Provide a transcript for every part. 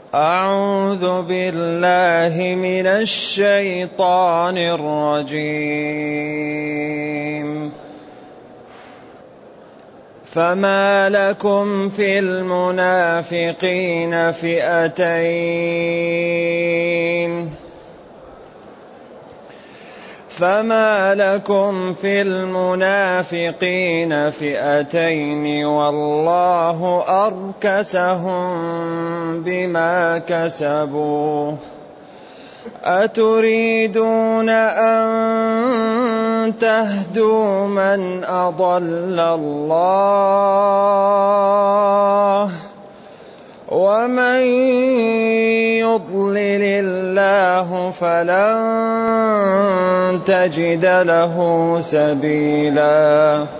أعوذ بالله من الشيطان الرجيم. فما لكم في المنافقين فئتين والله أركسهم بما كسبوا أتريدون أن تهدوا من أضل الله ومن يضلل الله فلن تجد له سبيلا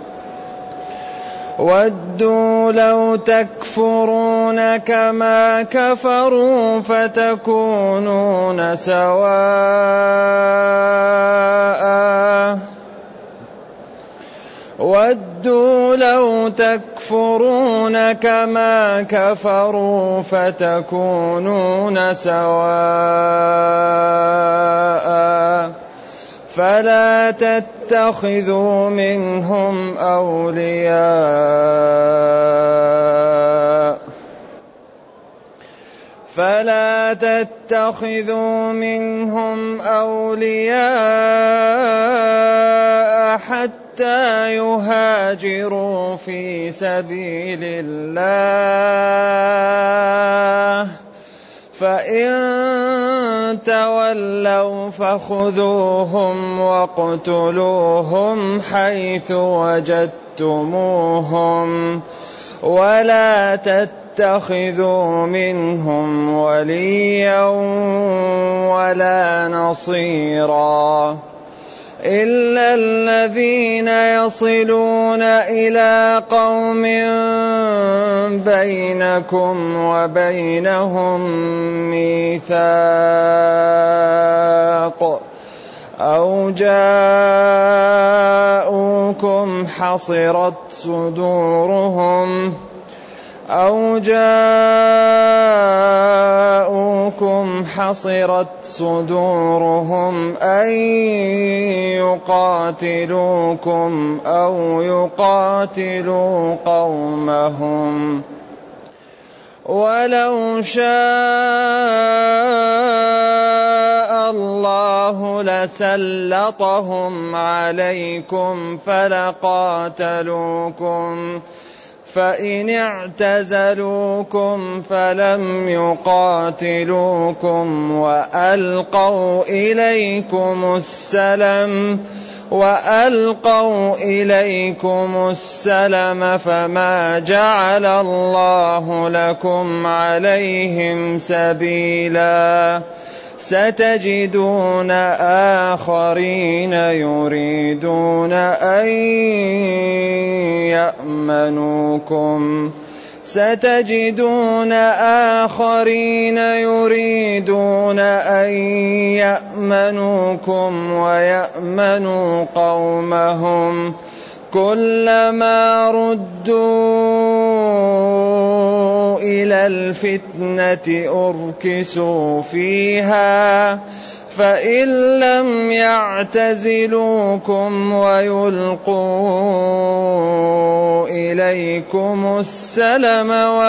ودوا لو تكفرون كما كفروا فتكونون سواء فلا تتخذوا منهم أولياء حتى يهاجروا في سبيل الله فإن تولوا فخذوهم واقتلوهم حيث وجدتموهم ولا تتخذوا منهم وليا ولا نصيرا إلا الذين يصلون إلى قوم بينكم وبينهم ميثاق أو جاءوكم حصرت صدورهم أن يقاتلوكم أو يقاتلوا قومهم ولو شاء الله لسلطهم عليكم فلقاتلوكم فإن اعتزلوكم فلم يقاتلوكم وألقوا إليكم السلم فما جعل الله لكم عليهم سبيلا ستجدون آخرين يريدون أن يأمنوكم ويأمنوا قومهم كلما ردوا إلى الفتنة أركسوا فيها فإن لم يعتزلوكم ويلقوا إليكم السلم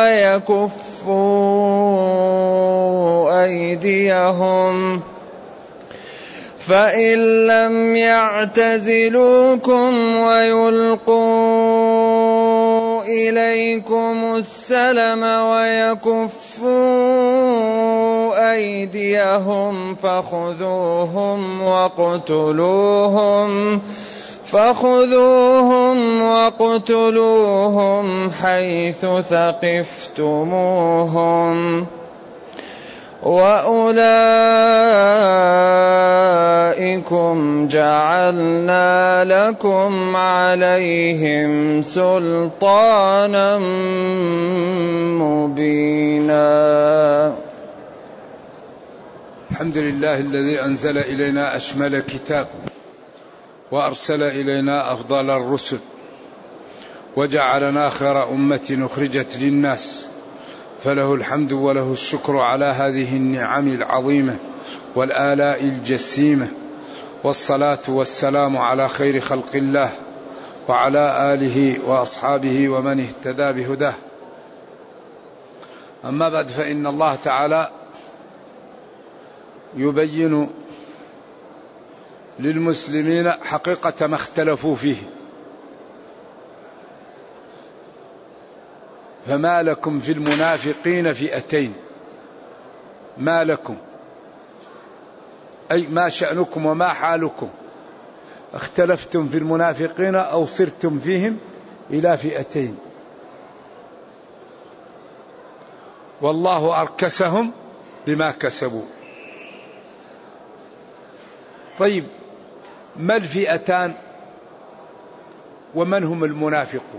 ويكفوا أيديهم فخذوهم واقتلوهم حيث ثقفتموهم وأولئكم جعلنا لكم عليهم سلطانا مبينا. الحمد لله الذي أنزل إلينا أشمل كتاب وأرسل إلينا أفضل الرسل وجعلنا خير أمة أخرجت للناس فله الحمد وله الشكر على هذه النعم العظيمة والآلاء الجسيمة، والصلاة والسلام على خير خلق الله وعلى آله وأصحابه ومن اهتدى بهداه. أما بعد، فإن الله تعالى يبين للمسلمين حقيقة ما اختلفوا فيه. فما لكم في المنافقين فئتين. ما لكم أي ما شأنكم وما حالكم، اختلفتم في المنافقين أو صرتم فيهم إلى فئتين، والله أركسهم بما كسبوا. طيب، ما الفئتان ومن هم المنافقون؟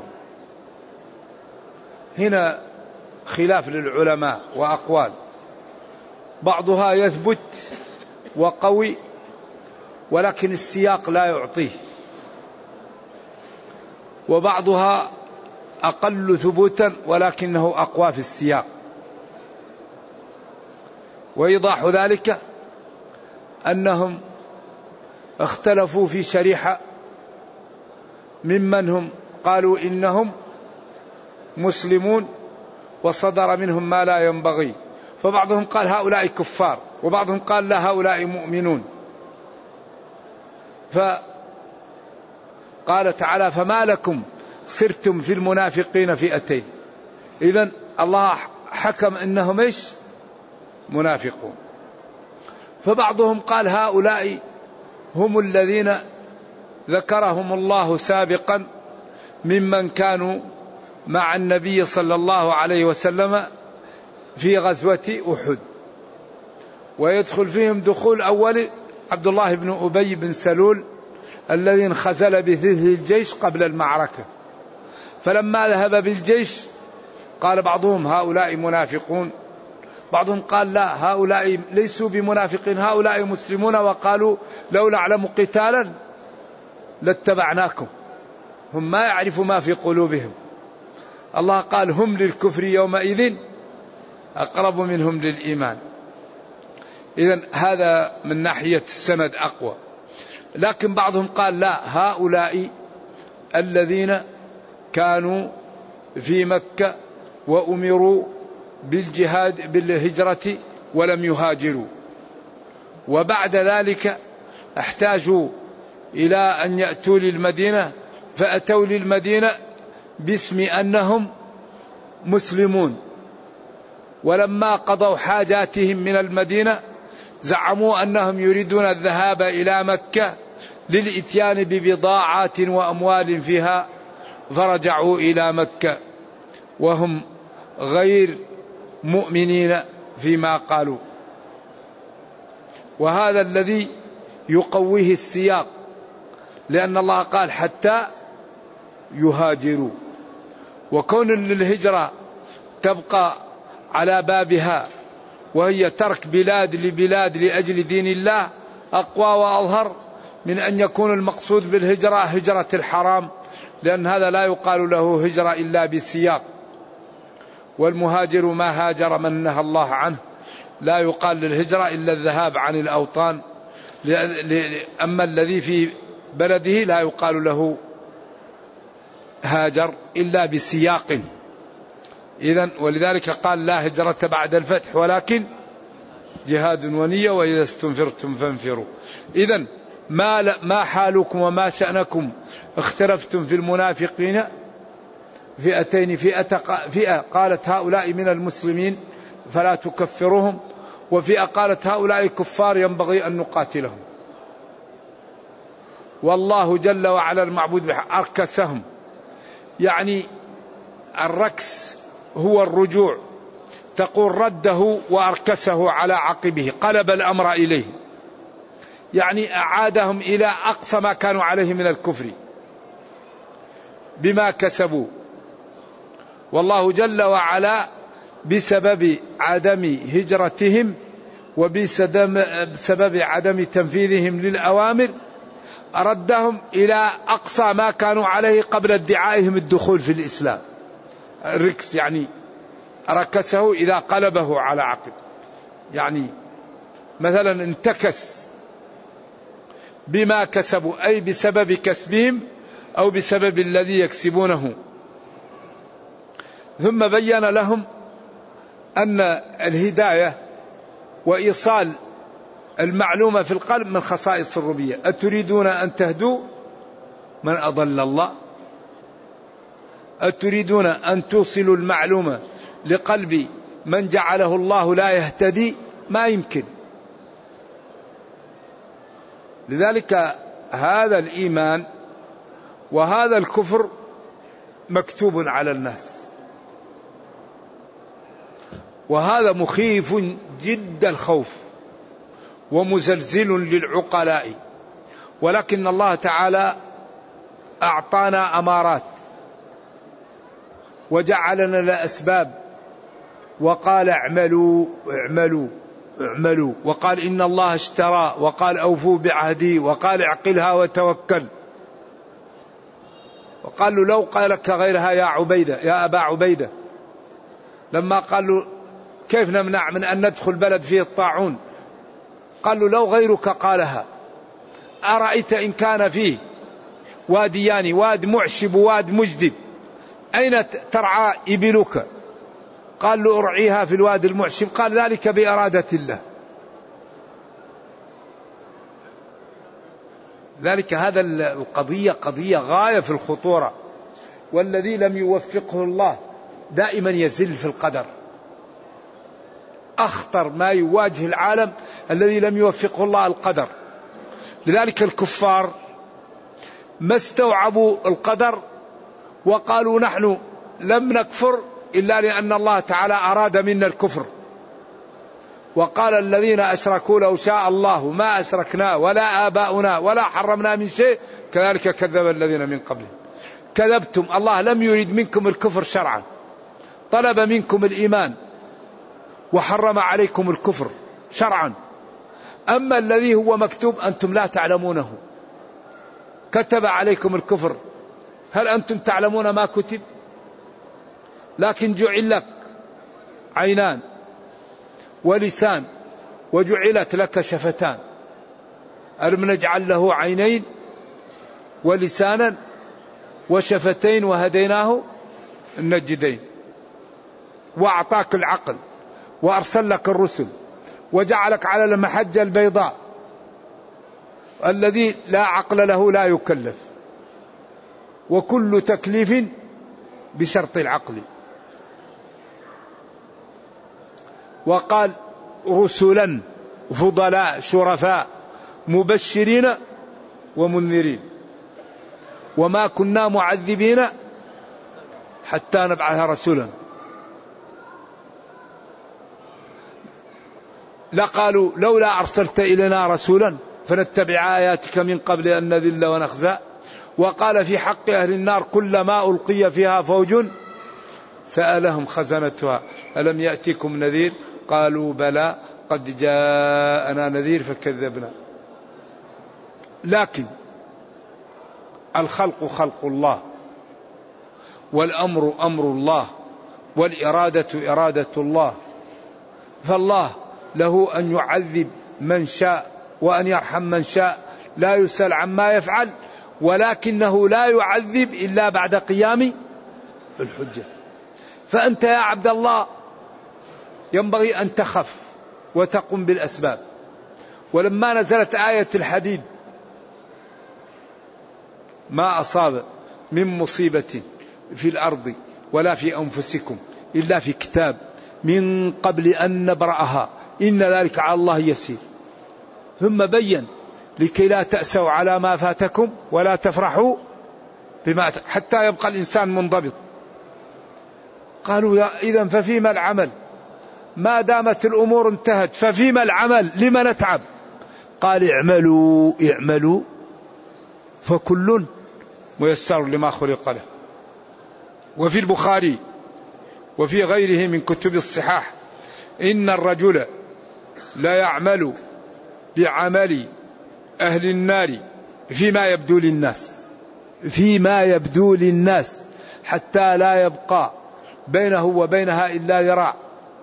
هنا خلاف للعلماء وأقوال، بعضها يثبت وقوي ولكن السياق لا يعطيه، وبعضها أقل ثبوتا ولكنه أقوى في السياق. وإيضاح ذلك أنهم اختلفوا في شريحة ممن هم قالوا إنهم مسلمون وصدر منهم ما لا ينبغي، فبعضهم قال هؤلاء كفار، وبعضهم قال لا هؤلاء مؤمنون. فقال تعالى فما لكم صرتم في المنافقين فئتين. إذن الله حكم إنهم إيش؟ منافقون. فبعضهم قال هؤلاء هم الذين ذكرهم الله سابقا ممن كانوا مع النبي صلى الله عليه وسلم في غزوة أحد، ويدخل فيهم دخول أول عبد الله بن أبي بن سلول الذي انخزل بثلث الجيش قبل المعركة. فلما ذهب بالجيش قال بعضهم هؤلاء منافقون، بعضهم قال لا هؤلاء ليسوا بمنافقين، هؤلاء مسلمون، وقالوا لو نعلم قتالا لاتبعناكم. هم ما يعرفوا ما في قلوبهم. الله قال هم للكفر يومئذ أقرب منهم للإيمان. إذن هذا من ناحية السند أقوى. لكن بعضهم قال لا هؤلاء الذين كانوا في مكة وأمروا بالجهاد بالهجرة ولم يهاجروا، وبعد ذلك احتاجوا إلى أن يأتوا للمدينة، فأتوا للمدينة باسم أنهم مسلمون، ولما قضوا حاجاتهم من المدينة زعموا أنهم يريدون الذهاب إلى مكة للإتيان ببضاعات وأموال فيها، فرجعوا إلى مكة وهم غير مؤمنين فيما قالوا. وهذا الذي يقويه السياق، لأن الله قال حتى يهاجروا، وكون للهجرة تبقى على بابها وهي ترك بلاد لبلاد لأجل دين الله أقوى وأظهر من أن يكون المقصود بالهجرة هجرة الحرام، لأن هذا لا يقال له هجرة إلا بسياق. والمهاجر ما هاجر من نهى الله عنه، لا يقال للهجرة إلا الذهاب عن الأوطان، أما الذي في بلده لا يقال له هاجر إلا بسياق. إذن ولذلك قال لا هجرة بعد الفتح ولكن جهاد ونية وإذا استنفرتم فانفروا. إذن ما حالكم وما شأنكم اختلفتم في المنافقين فئتين، فئة قالت هؤلاء من المسلمين فلا تكفرهم، وفئة قالت هؤلاء كفار ينبغي أن نقاتلهم. والله جل وعلا المعبود أركسهم، يعني الركس هو الرجوع، تقول رده وأركسه على عقبه، قلب الأمر إليه، يعني أعادهم إلى أقصى ما كانوا عليه من الكفر بما كسبوا. والله جل وعلا بسبب عدم هجرتهم وبسبب عدم تنفيذهم للأوامر أردهم إلى أقصى ما كانوا عليه قبل ادعائهم الدخول في الإسلام. الركس يعني ركسه إذا قلبه على عقب، يعني مثلا انتكس بما كسبوا، أي بسبب كسبهم أو بسبب الذي يكسبونه. ثم بين لهم أن الهداية وإيصال المعلومة في القلب من خصائص الربوبية. أتريدون أن تهدوا من أضل الله؟ أتريدون أن توصلوا المعلومة لقلب من جعله الله لا يهتدي؟ ما يمكن. لذلك هذا الإيمان وهذا الكفر مكتوب على الناس، وهذا مخيف جد الخوف ومزلزل للعقلاء. ولكن الله تعالى أعطانا أمارات وجعلنا الأسباب، وقال اعملوا اعملوا اعملوا، وقال إن الله اشترى، وقال أوفوا بعهدي، وقال اعقلها وتوكل، وقال له لو قال لك غيرها يا عبيدة يا أبا عبيدة، لما قال له كيف نمنع من أن ندخل بلد فيه الطاعون، قال له لو غيرك قالها أرأيت إن كان فيه واديان، واد معشب وواد مجدب، أين ترعى إبلك؟ قال له أرعيها في الواد المعشب، قال ذلك بإرادة الله. ذلك هذا القضية قضية غاية في الخطورة، والذي لم يوفقه الله دائما يزل في القدر. أخطر ما يواجه العالم الذي لم يوفقه الله القدر. لذلك الكفار ما استوعبوا القدر وقالوا نحن لم نكفر إلا لأن الله تعالى أراد منا الكفر. وقال الذين أشركوا لو شاء الله ما أشركنا ولا آباؤنا ولا حرمنا من شيء كذلك كذب الذين من قبلهم. كذبتم، الله لم يريد منكم الكفر شرعا، طلب منكم الإيمان وحرم عليكم الكفر شرعا. أما الذي هو مكتوب أنتم لا تعلمونه، كتب عليكم الكفر، هل أنتم تعلمون ما كتب؟ لكن جعل لك عينان ولسان وجعلت لك شفتان، ألم نجعل له عينين ولسانا وشفتين وهديناه النجدين، وأعطاك العقل وأرسل لك الرسل وجعلك على المحجة البيضاء. الذي لا عقل له لا يكلف، وكل تكليف بشرط العقل. وقال رسلا فضلاء شرفاء مبشرين ومنذرين، وما كنا معذبين حتى نبعث رسولا. لقالوا لولا أرسلت إلينا رسولا فنتبع آياتك من قبل أن نذل ونخزى. وقال في حق أهل النار كلما ألقي فيها فوج سألهم خزنتها ألم يأتكم نذير قالوا بلى قد جاءنا نذير فكذبنا. لكن الخلق خلق الله، والأمر أمر الله، والإرادة إرادة الله، فالله له أن يعذب من شاء وأن يرحم من شاء، لا يسأل عما يفعل، ولكنه لا يعذب إلا بعد قيام الحجة. فأنت يا عبد الله ينبغي أن تخف وتقم بالأسباب. ولما نزلت آية الحديد ما أصاب من مصيبة في الأرض ولا في أنفسكم إلا في كتاب من قبل أن نبرأها إن ذلك على الله يسير. ثم بين لكي لا تأسوا على ما فاتكم ولا تفرحوا بما حتى يبقى الإنسان منضبط. قالوا إذن ففيما العمل ما دامت الأمور انتهت، ففيما العمل لما نتعب؟ قال اعملوا اعملوا فكل ميسر لما خلق له. وفي البخاري وفي غيره من كتب الصحاح إن الرجل لا يعمل بعمل أهل النار فيما يبدو للناس، فيما يبدو للناس، حتى لا يبقى بينه وبينها إلا ذراع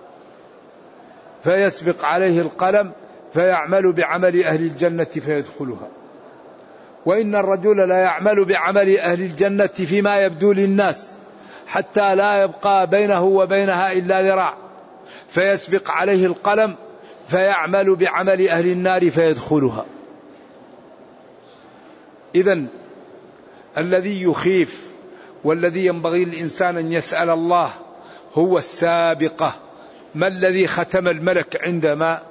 فيسبق عليه القلم فيعمل بعمل أهل الجنة فيدخلها. وإن الرجل لا يعمل بعمل أهل الجنة فيما يبدو للناس حتى لا يبقى بينه وبينها إلا ذراع فيسبق عليه القلم فيعمل بعمل أهل النار فيدخلها. إذن الذي يخيف والذي ينبغي الإنسان أن يسأل الله هو السابقة. ما الذي ختم الملك عندما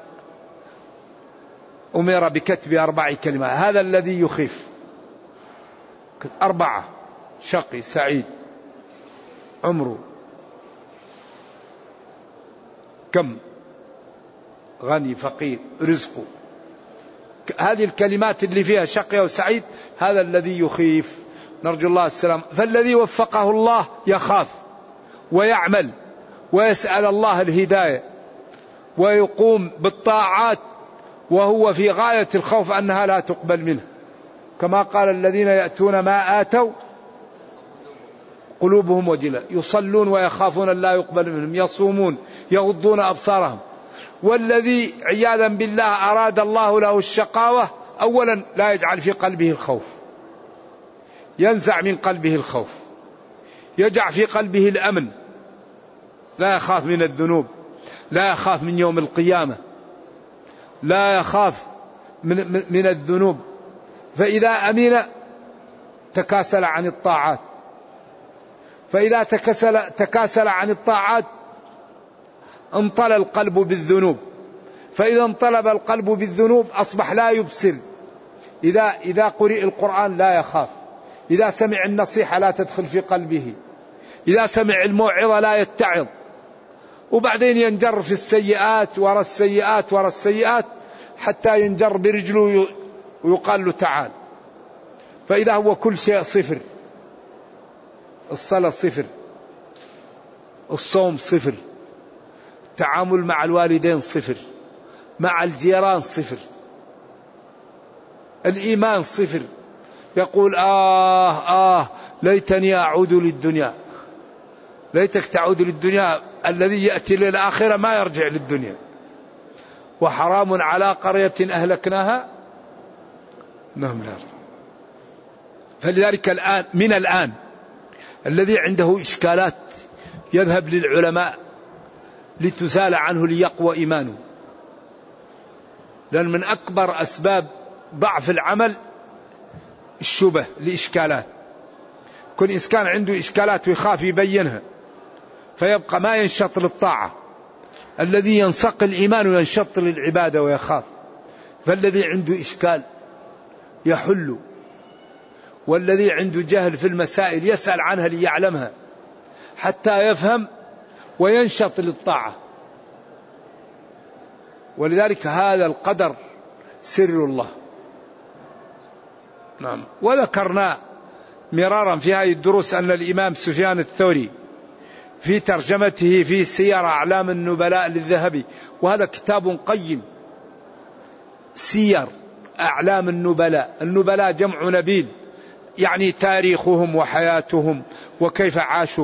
أمر بكتب 4 كلمات؟ هذا الذي يخيف. 4: شقي، سعيد، عمره كم، غني، فقير، رزقه. هذه الكلمات اللي فيها شقي وسعيد هذا الذي يخيف، نرجو الله السلام. فالذي وفقه الله يخاف ويعمل ويسأل الله الهداية ويقوم بالطاعات وهو في غاية الخوف أنها لا تقبل منه، كما قال الذين يأتون ما آتوا قلوبهم وجلة، يصلون ويخافون أن لا يقبل منهم، يصومون، يغضون أبصارهم. والذي عياذا بالله أراد الله له الشقاوة أولا لا يجعل في قلبه الخوف، ينزع من قلبه الخوف، يجعل في قلبه الأمن، لا يخاف من الذنوب، لا يخاف من يوم القيامة، لا يخاف من الذنوب. فإذا أمن تكاسل عن الطاعات، فإذا تكاسل عن الطاعات انطلى القلب بالذنوب، فإذا انطلب القلب بالذنوب أصبح لا يبصر. إذا قرئ القرآن لا يخاف، إذا سمع النصيحة لا تدخل في قلبه، إذا سمع الموعظة لا يتعظ، وبعدين ينجر في السيئات وراء السيئات وراء السيئات حتى ينجر برجله ويقال له تعال. فإذا هو كل شيء صفر، الصلاة صفر، الصوم صفر، التعامل مع الوالدين صفر، مع الجيران صفر، الإيمان صفر، يقول ليتني أعود للدنيا. ليتك تعود للدنيا، الذي يأتي للآخرة ما يرجع للدنيا. وحرام على قرية أهلكناها إنهم لا يرجعون. فلذلك الآن الذي عنده إشكالات يذهب للعلماء لتزال عنه ليقوى إيمانه، لأن من أكبر أسباب ضعف العمل الشبه لإشكالات. كل إنسان عنده إشكالات ويخاف يبينها فيبقى ما ينشط للطاعة. الذي ينسق الإيمان وينشط للعبادة ويخاف. فالذي عنده إشكال يحل، والذي عنده جهل في المسائل يسأل عنها ليعلمها حتى يفهم وينشط للطاعة. ولذلك هذا القدر سر الله. نعم. وذكرنا مرارا في هذه الدروس أن الإمام سفيان الثوري في ترجمته في سير أعلام النبلاء للذهبي، وهذا كتاب قيم، سير أعلام النبلاء. النبلاء جمع نبيل، يعني تاريخهم وحياتهم وكيف عاشوا.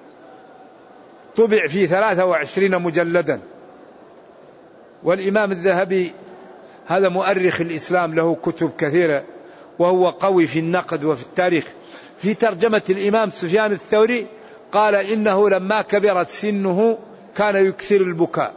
طبع في 23 مجلدا. والإمام الذهبي هذا مؤرخ الإسلام، له كتب كثيرة وهو قوي في النقد وفي التاريخ. في ترجمة الإمام سفيان الثوري قال إنه لما كبرت سنه كان يكثر البكاء،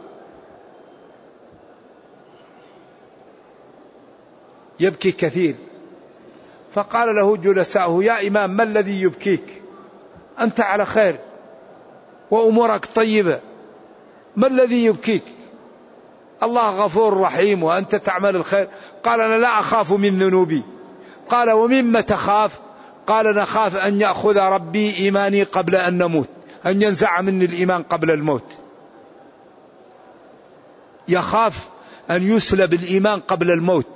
يبكي كثير. فقال له جلساؤه يا إمام ما الذي يبكيك؟ أنت على خير وأمورك طيبة، ما الذي يبكيك؟ الله غفور رحيم وأنت تعمل الخير. قال أنا لا أخاف من ذنوبي. قال ومما تخاف؟ قال نخاف أن يأخذ ربي إيماني قبل أن نموت، أن ينزع مني الإيمان قبل الموت. يخاف أن يسلب الإيمان قبل الموت.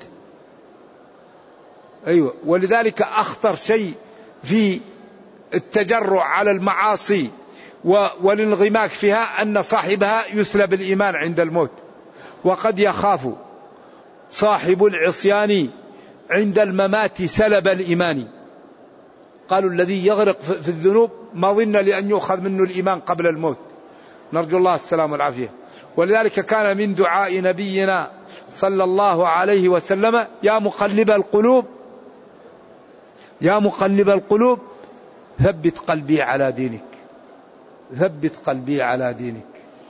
أيوة. ولذلك أخطر شيء في التجرع على المعاصي والانغماك فيها أن صاحبها يسلب الإيمان عند الموت. وقد يخاف صاحب العصيان عند الممات سلب الإيمان. قالوا الذي يغرق في الذنوب ما ظن لأن يؤخذ منه الإيمان قبل الموت، نرجو الله السلام والعافية. ولذلك كان من دعاء نبينا صلى الله عليه وسلم: يا مقلب القلوب يا مقلب القلوب ثبت قلبي على دينك، ثبت قلبي على دينك.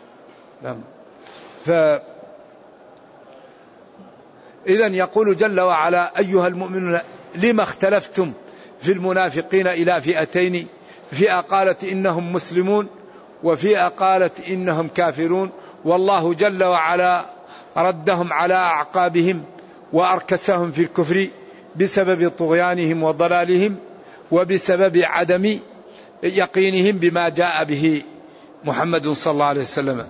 إذن يقول جل وعلا: أيها المؤمنون لما اختلفتم في المنافقين إلى فئتين، فئة قالت إنهم مسلمون وفئة قالت إنهم كافرون، والله جل وعلا ردهم على أعقابهم وأركسهم في الكفر بسبب طغيانهم وضلالهم وبسبب عدم يقينهم بما جاء به محمد صلى الله عليه وسلم.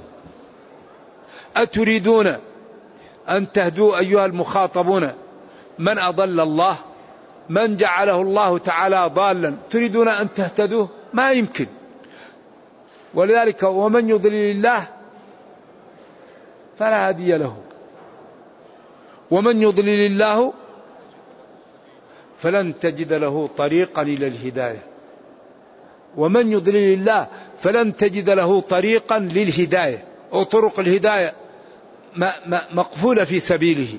أتريدون أن تهدوا أيها المخاطبون من أضل الله، من جعله الله تعالى ضالا، تريدون أن تهتدوه؟ ما يمكن. ولذلك ومن يضلل الله فلا هادي له، ومن يضلل الله فلن تجد له طريقا إلى الهداية، ومن يضلل الله فلن تجد له طريقا للهداية، أو طرق الهداية مقفولة في سبيله.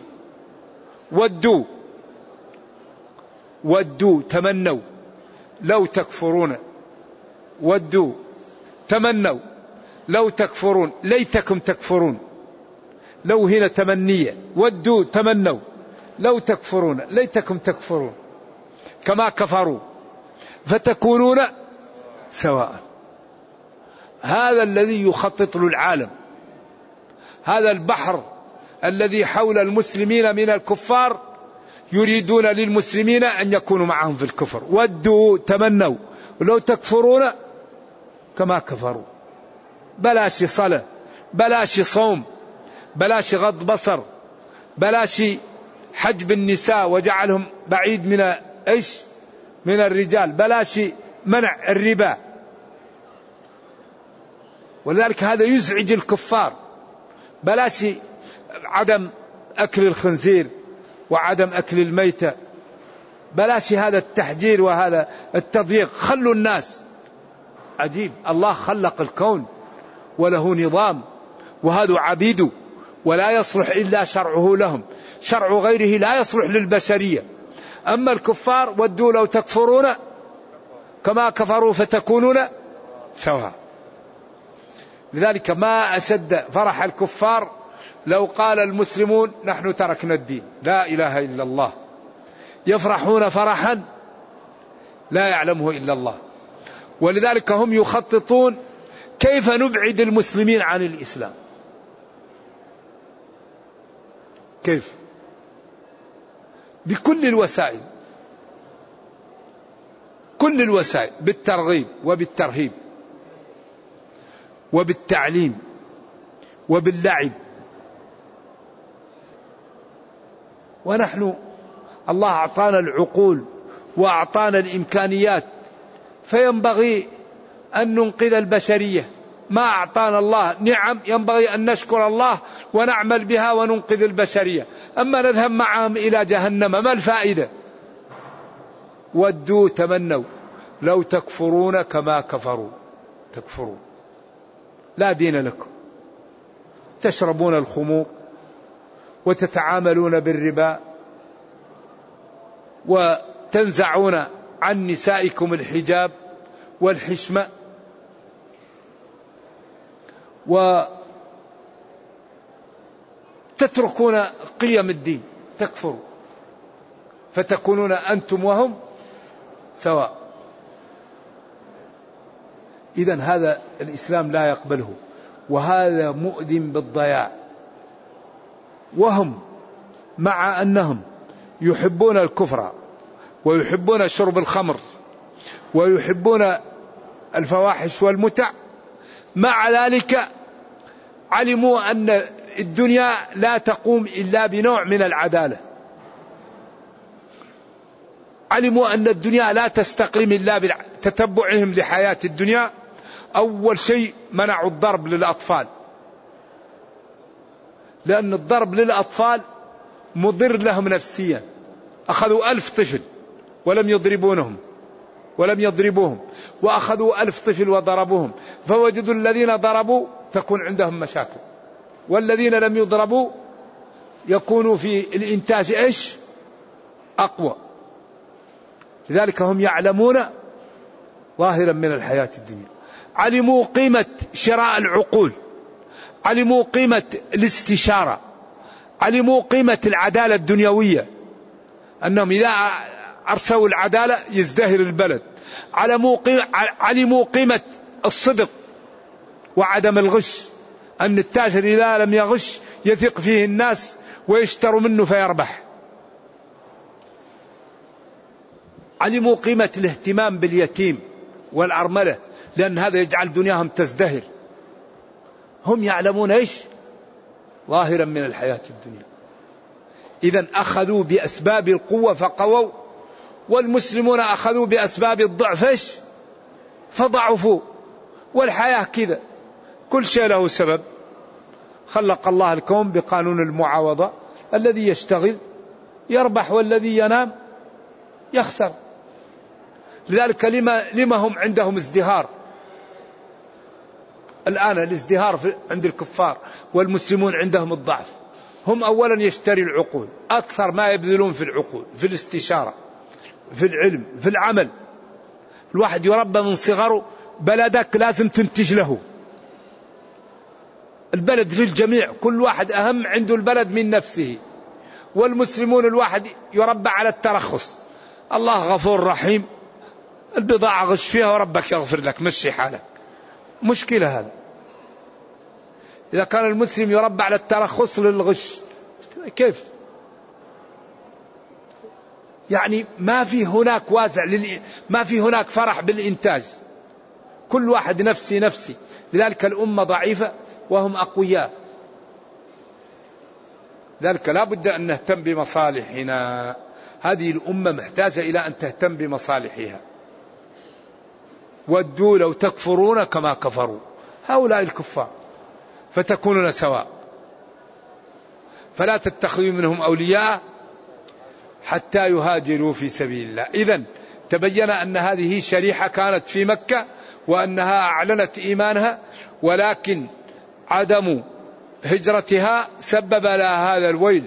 ودوا تمنوا لو تكفرون، ودوا تمنوا لو تكفرون ليتكم تكفرون، لو هنا تمنية، ودوا تمنوا لو تكفرون ليتكم تكفرون كما كفروا فتكونون سواء. هذا الذي يخطط له العالم، هذا البحر الذي حول المسلمين من الكفار يريدون للمسلمين أن يكونوا معهم في الكفر. ودوا تمنوا لو تكفرون كما كفروا. بلاش صلاة، بلاش صوم، بلاش غض بصر، بلاش حجب النساء وجعلهم بعيد من من الرجال، بلاش منع الربا. ولذلك هذا يزعج الكفار. بلاش عدم أكل الخنزير وعدم أكل الميتة، بلاش هذا التحجير وهذا التضييق، خلوا الناس. عجيب، الله خلق الكون وله نظام، وهذا عبيده ولا يصلح إلا شرعه لهم، شرع غيره لا يصلح للبشرية. أما الكفار ودوا لو تكفرون كما كفروا فتكونون سواء. لذلك ما أشد فرح الكفار لو قال المسلمون نحن تركنا الدين، لا إله إلا الله، يفرحون فرحا لا يعلمه إلا الله. ولذلك هم يخططون كيف نبعد المسلمين عن الإسلام. كيف؟ بكل الوسائل، كل الوسائل، بالترغيب وبالترهيب وبالتعليم وباللعب. ونحن الله أعطانا العقول وأعطانا الإمكانيات، فينبغي أن ننقذ البشرية. ما أعطانا الله نعم ينبغي أن نشكر الله ونعمل بها وننقذ البشرية. أما نذهب معهم إلى جهنم ما الفائدة؟ ودوا تمنوا لو تكفرون كما كفروا، تكفرون لا دين لكم، تشربون الخمور وتتعاملون بالربا وتنزعون عن نسائكم الحجاب والحشمة وتتركون قيم الدين، تكفروا فتكونون أنتم وهم سواء. إذن هذا الإسلام لا يقبله، وهذا مؤذن بالضياع. وهم مع أنهم يحبون الكفر ويحبون شرب الخمر ويحبون الفواحش والمتع، مع ذلك علموا أن الدنيا لا تقوم إلا بنوع من العدالة، علموا أن الدنيا لا تستقيم إلا بتتبعهم لحياة الدنيا. أول شيء منعوا الضرب للأطفال، لأن الضرب للأطفال مضر لهم نفسيا. أخذوا 1000 طفل ولم يضربونهم، ولم يضربوهم، وأخذوا 1000 طفل وضربوهم، فوجدوا الذين ضربوا تكون عندهم مشاكل، والذين لم يضربوا يكونوا في الإنتاج إيش؟ أقوى. لذلك هم يعلمون ظاهرا من الحياة الدنيا. علموا قيمة شراء العقول، علموا قيمة الاستشارة، علموا قيمة العدالة الدنيوية، أنهم إذا أرسوا العدالة يزدهر البلد. علموا قيمة الصدق وعدم الغش، أن التاجر إذا لم يغش يثق فيه الناس ويشتروا منه فيربح. علموا قيمة الاهتمام باليتيم والأرملة، لأن هذا يجعل دنياهم تزدهر. هم يعلمون إيش؟ ظاهرا من الحياة الدنيا. إذن أخذوا بأسباب القوة فقووا، والمسلمون أخذوا بأسباب الضعف إيش؟ فضعفوا. والحياة كذا، كل شيء له سبب. خلق الله الكون بقانون المعاوضة، الذي يشتغل يربح والذي ينام يخسر. لذلك لما هم عندهم ازدهار الآن؟ الازدهار عند الكفار، والمسلمون عندهم الضعف. هم أولا يشتري العقول، أكثر ما يبذلون في العقول، في الاستشارة، في العلم، في العمل. الواحد يربى من صغره، بلدك لازم تنتج له. البلد للجميع، كل واحد أهم عنده البلد من نفسه. والمسلمون الواحد يربى على الترخص، الله غفور رحيم، البضاعة غش فيها وربك يغفر لك، مشي حالك. مشكلة هذا. إذا كان المسلم يربى على الترخص للغش، كيف؟ يعني ما في هناك وازع ما في هناك فرح بالإنتاج، كل واحد نفسي نفسي. لذلك الأمة ضعيفة وهم أقوياء. ذلك لا بد أن نهتم بمصالحنا. هذه الأمة محتاجة إلى أن تهتم بمصالحها. ودوا لو تكفرون كما كفروا هؤلاء الكفار فتكونون سواء، فلا تتخذوا منهم أولياء حتى يهاجروا في سبيل الله. إذن تبين أن هذه شريحة كانت في مكة وأنها أعلنت إيمانها، ولكن عدم هجرتها سبب لها هذا الويل.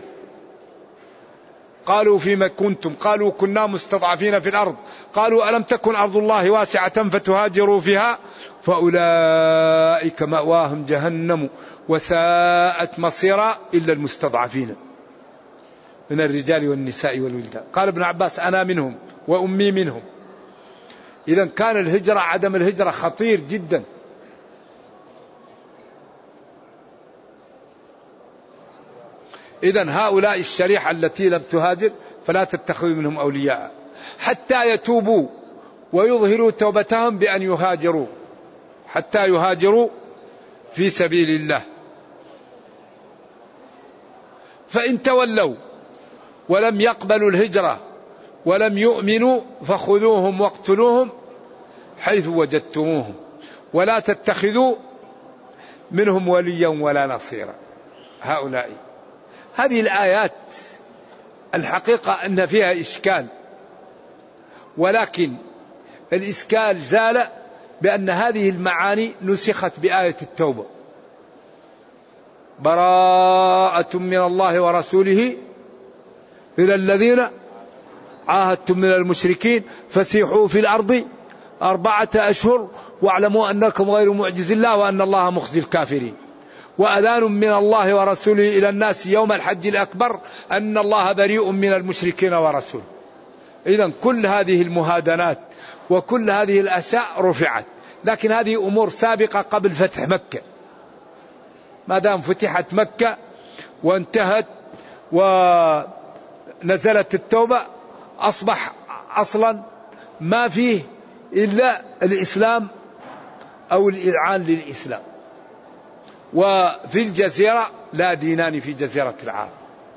قالوا فيما كنتم؟ قالوا كنا مستضعفين في الأرض. قالوا ألم تكن أرض الله واسعة فتهاجروا فيها فأولئك مأواهم جهنم وساءت مصيرا إلا المستضعفين من الرجال والنساء والولدان. قال ابن عباس أنا منهم وأمي منهم. إذن كان الهجرة، عدم الهجرة خطير جدا. إذن هؤلاء الشريحة التي لم تهاجر فلا تتخذوا منهم أولياء حتى يتوبوا ويظهروا توبتهم بأن يهاجروا، حتى يهاجروا في سبيل الله. فإن تولوا ولم يقبلوا الهجرة ولم يؤمنوا فخذوهم واقتلوهم حيث وجدتموهم ولا تتخذوا منهم وليا ولا نصيرا. هؤلاء، هذه الآيات الحقيقة أن فيها إشكال، ولكن الإشكال زال بأن هذه المعاني نسخت بآية التوبة. براءة من الله ورسوله إلى الذين عاهدتم من المشركين فسيحوا في الأرض 4 أشهر واعلموا أنكم غير معجز الله وأن الله مخزي الكافرين. وأذان من الله ورسوله إلى الناس يوم الحج الأكبر أن الله بريء من المشركين ورسوله. إذن كل هذه المهادنات وكل هذه الأشياء رفعت، لكن هذه أمور سابقة قبل فتح مكة. ما دام فتحت مكة وانتهت ونزلت التوبة أصبح أصلا ما فيه إلا الإسلام أو الإذعان للإسلام. وفي الجزيرة لا دينان في جزيرة العرب،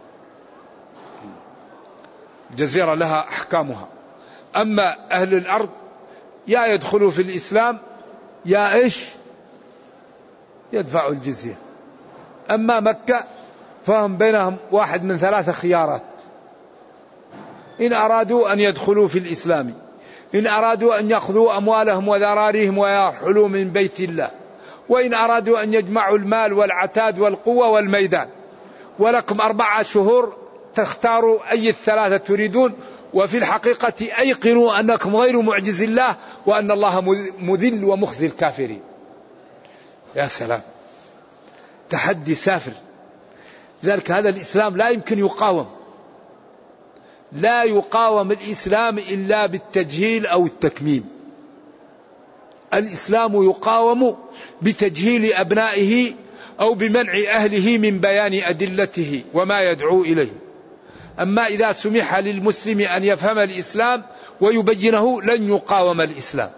الجزيرة لها أحكامها. أما أهل الأرض يا يدخلوا في الإسلام يا إيش يدفعوا الجزية. أما مكة فهم بينهم واحد من 3 خيارات إن أرادوا أن يدخلوا في الإسلام: إن أرادوا أن يأخذوا أموالهم وذراريهم ويرحلوا من بيت الله، وإن أرادوا أن يجمعوا المال والعتاد والقوة والميدان، ولكم 4 شهور تختاروا أي الثلاثة تريدون، وفي الحقيقة أيقنوا أنكم غير معجز الله وأن الله مذل ومخزي الكافرين. يا سلام، تحدي سافر. لذلك هذا الإسلام لا يمكن يقاوم، لا يقاوم الإسلام إلا بالتجهيل أو التكميم. الإسلام يقاوم بتجهيل أبنائه أو بمنع أهله من بيان أدلته وما يدعو إليه. أما إذا سمح للمسلم أن يفهم الإسلام ويبينه لن يقاوم الإسلام.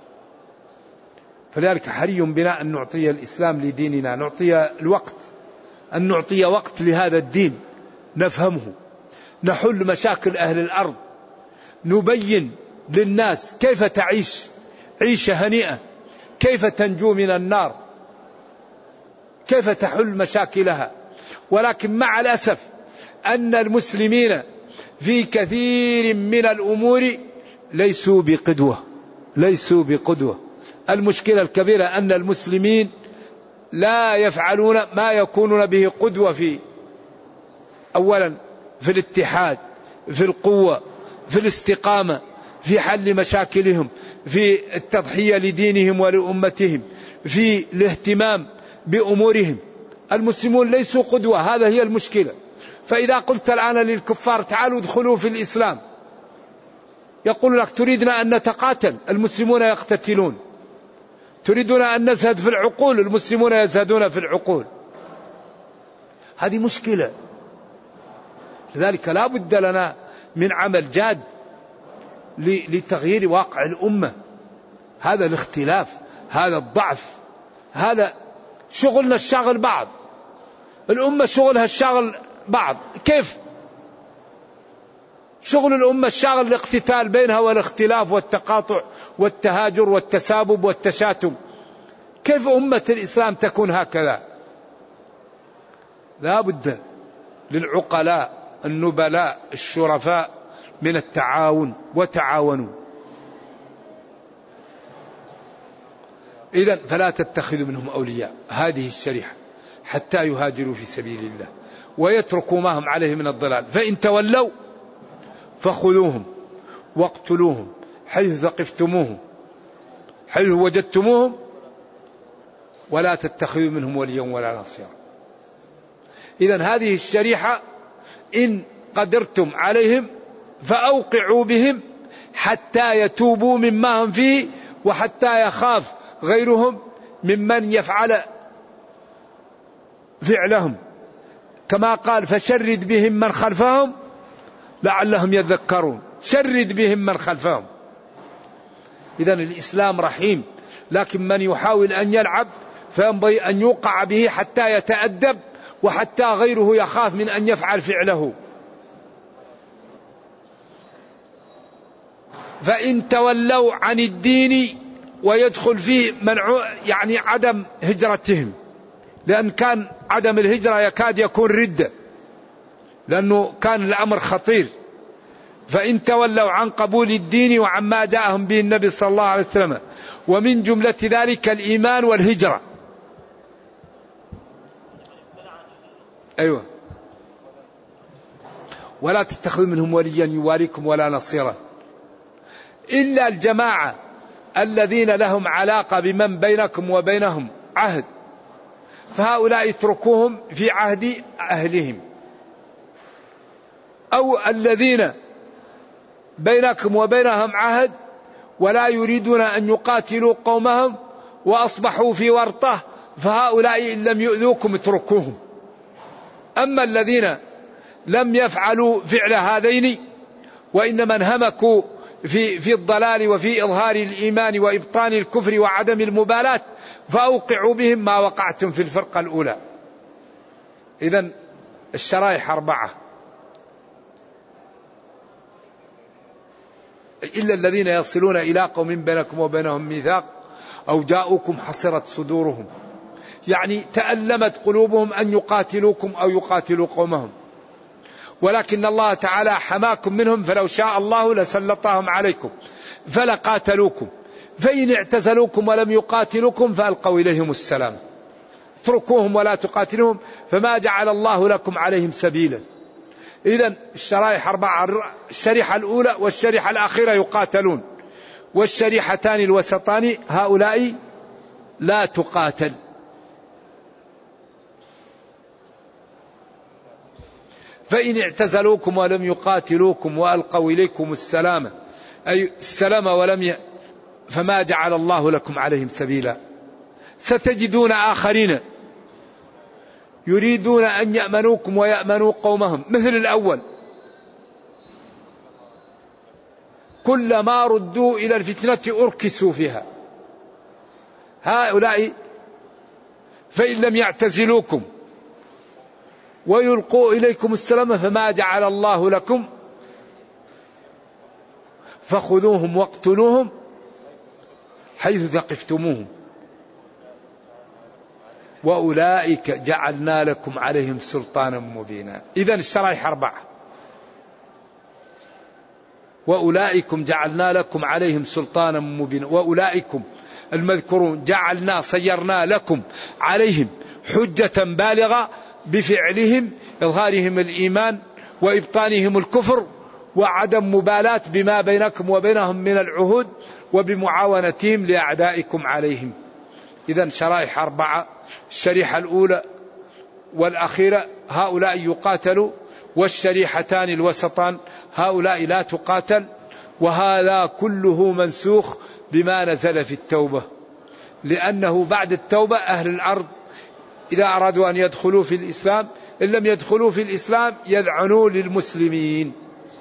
فلذلك حري بنا أن نعطي الإسلام لديننا، نعطي الوقت، أن نعطي وقت لهذا الدين نفهمه، نحل مشاكل أهل الأرض، نبين للناس كيف تعيش عيشة هنيئة، كيف تنجو من النار، كيف تحل مشاكلها. ولكن مع الأسف أن المسلمين في كثير من الأمور ليسوا بقدوة. المشكلة الكبيرة أن المسلمين لا يفعلون ما يكونون به قدوة في أولا في الاتحاد، في القوة، في الاستقامة، في حل مشاكلهم، في التضحية لدينهم ولأمتهم، في الاهتمام بأمورهم. المسلمون ليسوا قدوة، هذا هي المشكلة. فإذا قلت الآن للكفار تعالوا ادخلوا في الإسلام، يقول لك تريدنا أن نتقاتل، المسلمون يقتتلون. تريدون أن نزهد في العقول، المسلمون يزهدون في العقول. هذه مشكلة. لذلك لا بد لنا من عمل جاد لتغيير واقع الأمة. هذا الاختلاف، هذا الضعف، هذا شغلنا الشاغل بعض، الأمة شغلها الشاغل بعض. كيف شغل الأمة الشاغل الاقتتال بينها والاختلاف والتقاطع والتهاجر والتسابب والتشاتم؟ كيف أمة الإسلام تكون هكذا؟ لا بد للعقلاء النبلاء الشرفاء من التعاون، وتعاونوا. إذن فلا تتخذوا منهم أولياء، هذه الشريحة، حتى يهاجروا في سبيل الله ويتركوا ما هم عليه من الضلال. فإن تولوا فخذوهم واقتلوهم حيث ثقفتموهم حيث وجدتموهم ولا تتخذوا منهم وليا ولا نصيرا. إذن هذه الشريحة إن قدرتم عليهم فأوقعوا بهم حتى يتوبوا مما هم فيه، وحتى يخاف غيرهم ممن يفعل فعلهم، كما قال فشرد بهم من خلفهم لعلهم يذكرون. شرد بهم من خلفهم. إذن الإسلام رحيم، لكن من يحاول أن يلعب فينبغي أن يوقع به حتى يتأدب، وحتى غيره يخاف من أن يفعل فعله. فإن تولوا عن الدين ويدخل فيه منع، يعني عدم هجرتهم، لأن كان عدم الهجرة يكاد يكون ردة، لأنه كان الأمر خطير. فإن تولوا عن قبول الدين وعما جاءهم به النبي صلى الله عليه وسلم، ومن جملة ذلك الإيمان والهجرة. أيوة. ولا تتخذوا منهم وليا يواليكم ولا نصيرا إلا الجماعة الذين لهم علاقة بمن بينكم وبينهم عهد، فهؤلاء اتركوهم في عهد أهلهم، أو الذين بينكم وبينهم عهد ولا يريدون أن يقاتلوا قومهم وأصبحوا في ورطة، فهؤلاء إن لم يؤذوكم اتركوهم. أما الذين لم يفعلوا فعل هذين وإنما انهمكوا في الضلال وفي إظهار الإيمان وإبطان الكفر وعدم المبالاة، فأوقعوا بهم ما وقعتم في الفرقة الأولى. إذن الشرائح 4: إلا الذين يصلون إلى قوم بينكم وبينهم ميثاق أو جاءوكم حصرت صدورهم، يعني تألمت قلوبهم أن يقاتلوكم أو يقاتلوا قومهم، ولكن الله تعالى حماكم منهم، فلو شاء الله لسلطهم عليكم. فلقاتلوكم فإن اعتزلوكم ولم يقاتلوكم فألقوا إليهم السلام. اتركوهم ولا تقاتلوهم فما جعل الله لكم عليهم سبيلا. إذن الشرائح 4: الشريحة الأولى والشريحة الأخيرة يقاتلون، والشريحتان الوسطان هؤلاء لا تقاتل. فإن اعتزلوكم ولم يقاتلوكم وألقوا إليكم السلام، أي السلام فما جعل الله لكم عليهم سبيلا. ستجدون آخرين يريدون أن يأمنوكم ويأمنوا قومهم مثل الأول، كلما ردوا إلى الفتنة أركسوا فيها. هؤلاء فإن لم يعتزلوكم ويلقوا إليكم السلام فما جعل الله لكم فخذوهم واقتلوهم حيث ثقفتموهم وأولئك جعلنا لكم عليهم سلطانا مبينا. إذن الشرائح 4: وأولئكم جعلنا لكم عليهم سلطانا مبينا، وأولئكم المذكورون جعلنا صيرنا لكم عليهم حجة بالغة بفعلهم إظهارهم الإيمان وإبطانهم الكفر وعدم مبالاة بما بينكم وبينهم من العهود وبمعاونتهم لأعدائكم عليهم. إذن شرائح 4: الشريحة الأولى والأخيرة هؤلاء يقاتلوا، والشريحتان الوسطان هؤلاء لا تقاتل. وهذا كله منسوخ بما نزل في التوبة، لأنه بعد التوبة أهل الأرض إذا أرادوا أن يدخلوا في الإسلام إن لم يدخلوا في الإسلام يذعنوا للمسلمين،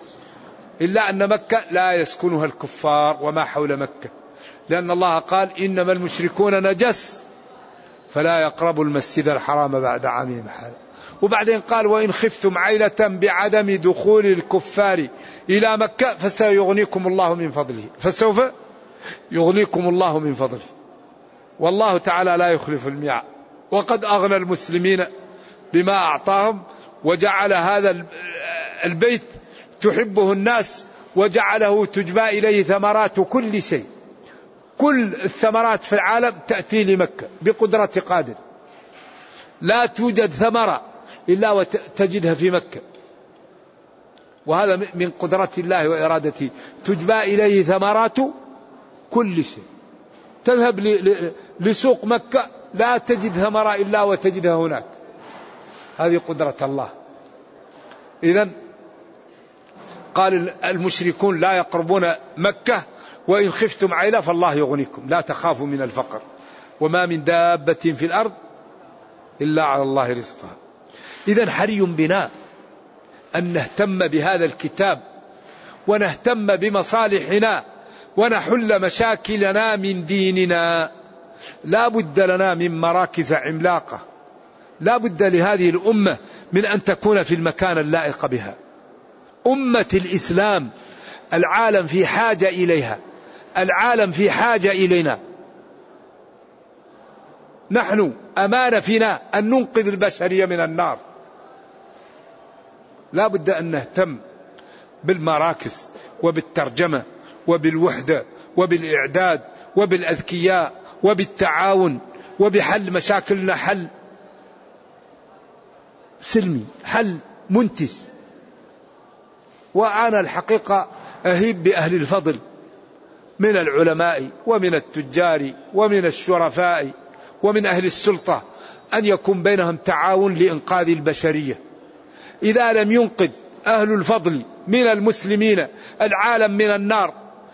إلا أن مكة لا يسكنها الكفار وما حول مكة، لأن الله قال إنما المشركون نجس فلا يقربوا المسجد الحرام بعد عامهم هذا. وبعدين قال وإن خفتم عيلة بعدم دخول الكفار إلى مكة فسيغنيكم الله من فضله، فسوف يغنيكم الله من فضله، والله تعالى لا يخلف الميعاد. وقد أغنى المسلمين بما أعطاهم وجعل هذا البيت تحبه الناس وجعله تجبى إليه ثمرات كل شيء. كل الثمرات في العالم تأتي لمكة بقدرة قادر، لا توجد ثمرة إلا وتجدها في مكة، وهذا من قدرة الله وإرادته. تجبى إليه ثمرات كل شيء. تذهب لسوق مكة لا تجد ثمرة إلا وتجدها هناك، هذه قدرة الله. إذن قال المشركون لا يقربون مكة وإن خفتم عيلة فالله يغنيكم، لا تخافوا من الفقر، وما من دابة في الأرض إلا على الله رزقها. إذن حري بنا أن نهتم بهذا الكتاب ونهتم بمصالحنا ونحل مشاكلنا من ديننا. لا بد لنا من مراكز عملاقة، لا بد لهذه الأمة من أن تكون في المكان اللائق بها. أمة الإسلام العالم في حاجة إليها، العالم في حاجة إلينا. نحن أمانة فينا أن ننقذ البشرية من النار. لا بد أن نهتم بالمراكز وبالترجمة وبالوحدة وبالإعداد وبالأذكياء وبالتعاون وبحل مشاكلنا حل سلمي، حل منتج. وأنا الحقيقة أهيب بأهل الفضل من العلماء ومن التجار ومن الشرفاء ومن أهل السلطة أن يكون بينهم تعاون لإنقاذ البشرية. إذا لم ينقذ أهل الفضل من المسلمين العالم من النار،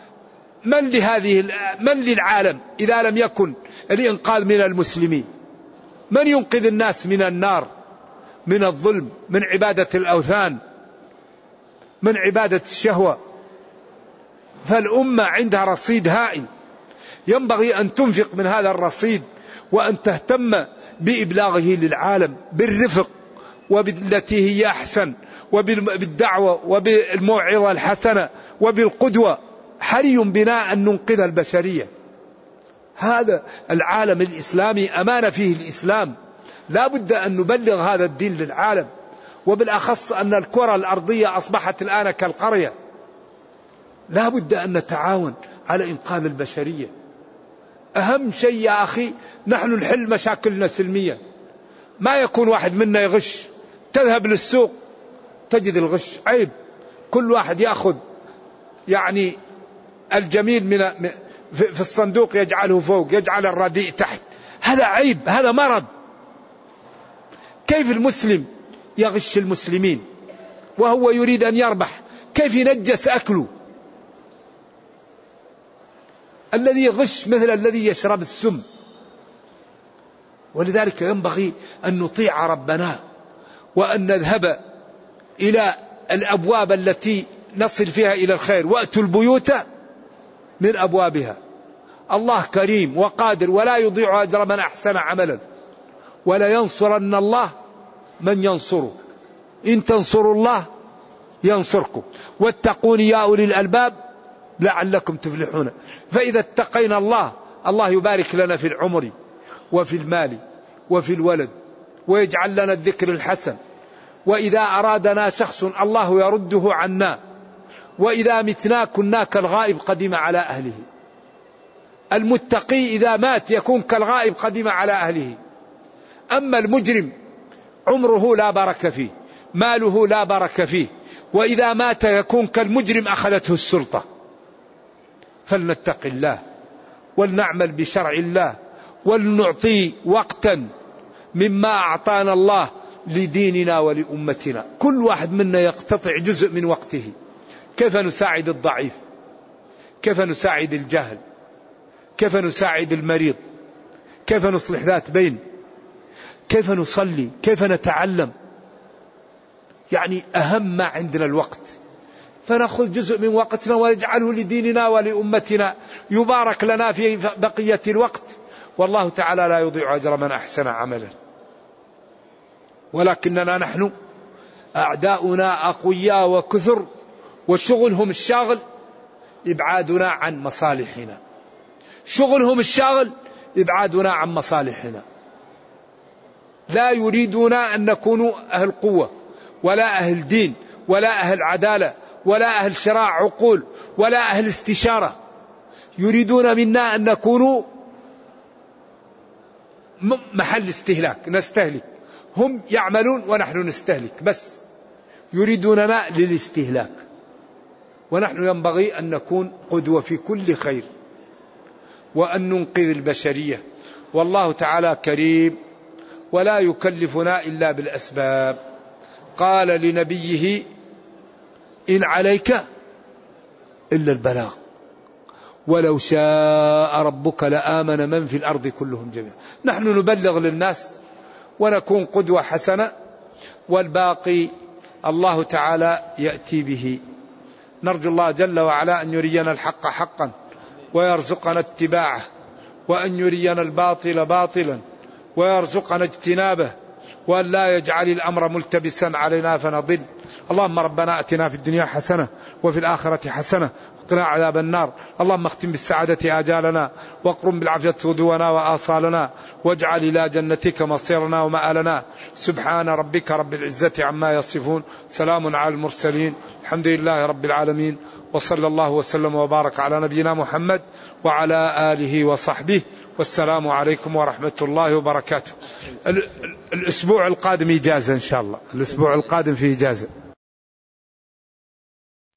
من للعالم إذا لم يكن الإنقاذ من المسلمين؟ من ينقذ الناس من النار، من الظلم، من عبادة الأوثان، من عبادة الشهوة؟ فالأمة عندها رصيد هائل، ينبغي أن تنفق من هذا الرصيد وأن تهتم بإبلاغه للعالم بالرفق وبالتي هي أحسن وبالدعوة وبالموعظة الحسنة وبالقدوة. حري بنا أن ننقذ البشرية. هذا العالم الإسلامي أمانة فيه الإسلام، لا بد أن نبلغ هذا الدين للعالم، وبالأخص أن الكرة الأرضية أصبحت الآن كالقرية. لا بد أن نتعاون على إنقاذ البشرية. أهم شيء يا أخي نحن نحل مشاكلنا سلميا، ما يكون واحد منا يغش. تذهب للسوق تجد الغش عيب، كل واحد يأخذ يعني الجميل في الصندوق يجعله فوق، يجعل الرديء تحت. هذا عيب، هذا مرض. كيف المسلم يغش المسلمين وهو يريد أن يربح؟ كيف ينجس أكله؟ الذي يغش مثل الذي يشرب السم. ولذلك ينبغي أن نطيع ربنا وأن نذهب إلى الأبواب التي نصل فيها إلى الخير، وأتوا البيوت من أبوابها. الله كريم وقادر ولا يضيع أجر من أحسن عملا، ولا ينصرن الله من ينصره، إن تنصروا الله ينصركم، واتقون يا أولي الألباب لعلكم تفلحون. فإذا اتقينا الله، الله يبارك لنا في العمر وفي المال وفي الولد، ويجعل لنا الذكر الحسن. وإذا أرادنا شخص الله يرده عنا، وإذا متنا كنا كالغائب قدم على أهله. المتقي إذا مات يكون كالغائب قدم على أهله. أما المجرم عمره لا بركة فيه، ماله لا بركة فيه، وإذا مات يكون كالمجرم أخذته السلطة. فلنتق الله ولنعمل بشرع الله، ولنعطي وقتا مما أعطانا الله لديننا ولأمتنا. كل واحد منا يقتطع جزء من وقته. كيف نساعد الضعيف؟ كيف نساعد الجاهل؟ كيف نساعد المريض؟ كيف نصلح ذات بين؟ كيف نصلي؟ كيف نتعلم؟ يعني أهم ما عندنا الوقت، فنأخذ جزء من وقتنا ونجعله لديننا ولأمتنا، يبارك لنا في بقية الوقت، والله تعالى لا يضيع أجر من أحسن عملا. ولكننا نحن أعداؤنا أقوياء وكثر، وشغلهم الشاغل إبعادنا عن مصالحنا. شغلهم الشاغل إبعادنا عن مصالحنا. لا يريدون أن نكون أهل قوة ولا أهل دين ولا أهل عدالة ولا أهل شراع عقول ولا أهل استشارة. يريدون منا أن نكون محل استهلاك، نستهلك. هم يعملون ونحن نستهلك، بس يريدوننا للاستهلاك. ونحن ينبغي أن نكون قدوة في كل خير، وأن ننقذ البشرية. والله تعالى كريم ولا يكلفنا إلا بالأسباب. قال لنبيه: إن عليك إلا البلاغ ولو شاء ربك لآمن من في الأرض كلهم جميعا. نحن نبلغ للناس ونكون قدوة حسنة، والباقي الله تعالى يأتي به. نرجو الله جل وعلا أن يرينا الحق حقا ويرزقنا اتباعه، وأن يرينا الباطل باطلا ويرزقنا اجتنابه، وأن لا يجعل الأمر ملتبسا علينا فنضل. اللهم ربنا أتنا في الدنيا حسنة وفي الآخرة حسنة وقنا عذاب النار. اللهم اختم بالسعادة آجالنا، واقرم بالعافية غدونا وآصالنا، واجعل إلى جنتك مصيرنا ومآلنا. سبحان ربك رب العزة عما يصفون، سلام على المرسلين، الحمد لله رب العالمين، وصلى الله وسلم وبارك على نبينا محمد وعلى آله وصحبه، والسلام عليكم ورحمة الله وبركاته. الأسبوع القادم إجازة إن شاء الله، الأسبوع القادم فيه إجازة.